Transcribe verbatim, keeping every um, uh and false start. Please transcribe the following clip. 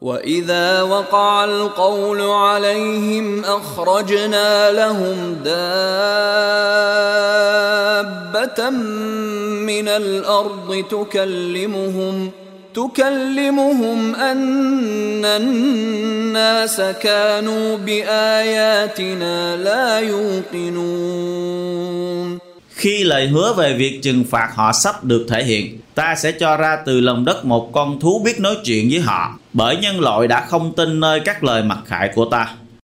وَإِذَا وَقَعَ الْقَوْلُ عَلَيْهِمْ أَخْرَجْنَا لَهُمْ دَابَّةً مِّنَ الْأَرْضِ تُكَلِّمُهُمْ تُكَلِّمُهُمْ أَنَّ النَّاسَ كَانُوا بِآيَاتِنَا لَا يُوقِنُونَ. Khi lời hứa về việc trừng phạt họ sắp được thể hiện, ta sẽ cho ra từ lòng đất một con thú biết nói chuyện với họ, bởi nhân loại đã không tin nơi các lời mặc khải của ta.